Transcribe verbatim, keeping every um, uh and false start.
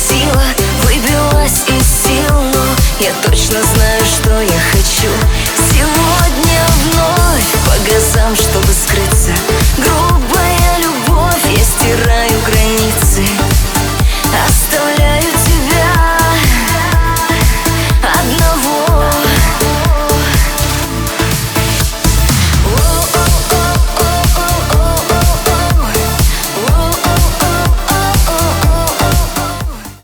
сила выбилась из сил, но я точно знаю,